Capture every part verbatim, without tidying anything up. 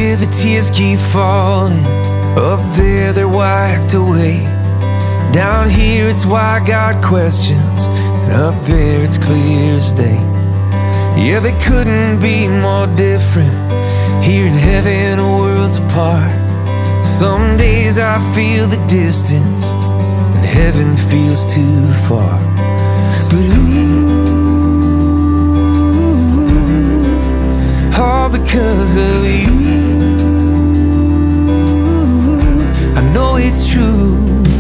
here the tears keep falling, up there they're wiped away. Down here it's why I got questions, and up there it's clear as day. Yeah, they couldn't be more different. Here in heaven, worlds apart. Some days I feel the distance, and heaven feels too far. But ooh, all because of you, I know it's true.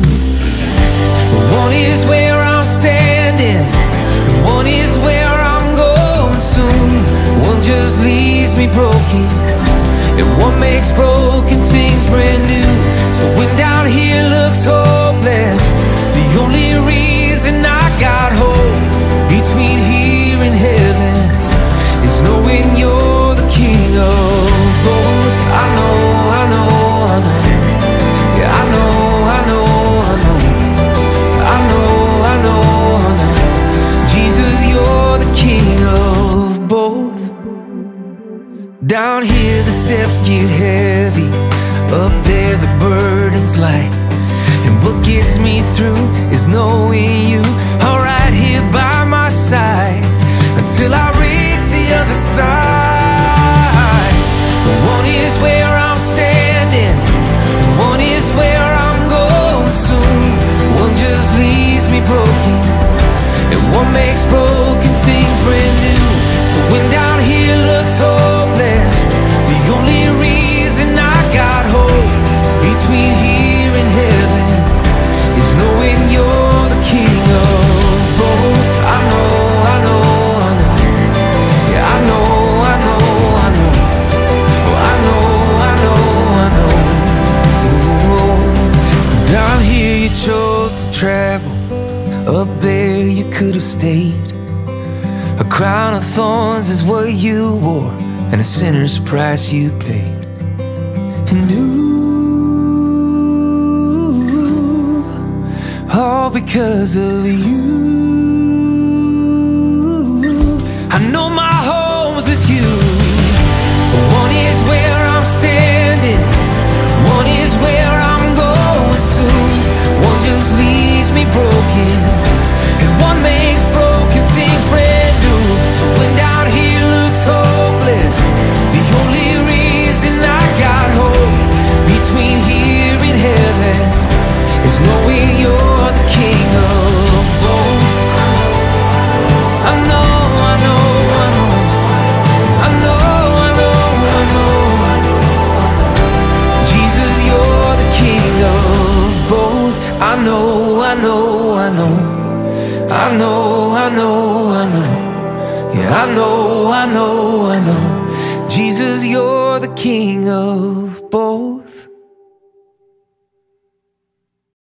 One is where I'm standing, and one is where I'm going soon. One just leaves me broken, and one makes broken things brand new. So when down here looks hopeless, the only reason I got hope between here and heaven is knowing you're the king of both. I know, I know, I know. Yeah, I know, I know, I know. I know, I know, I know. Jesus, you're the king of both. Down here the steps get heavy, up there the burden's light. And what gets me through is knowing you are right here by my side until I reach the other side. One is where I'm standing, one is where I'm going soon. One just leaves me broken, and one makes broken things brand new. So when down here looks hopeless, the only reason I got hope between here and heaven is knowing you're the king of both. I know, I know, I know. Yeah, I know, I know, I know. Oh, I know, I know, I know. Ooh. Down here you chose to travel, up there you could have stayed. A crown of thorns is what you wore, and a sinner's price you paid. And ooh, all because of you. I know my home's with you. One is where I'm standing, one is where I'm going soon. One just leaves me broken, and one makes broken things brand new. So when down here looks hopeless, the only reason I got hope between here and heaven is knowing you're the king of both. I know, I know, I know. I know, I know, I know. Jesus, you're the king of both. I know, I know, I know. I know, I know, I know. Yeah, I know, I know, I know. Jesus, you're the king of both.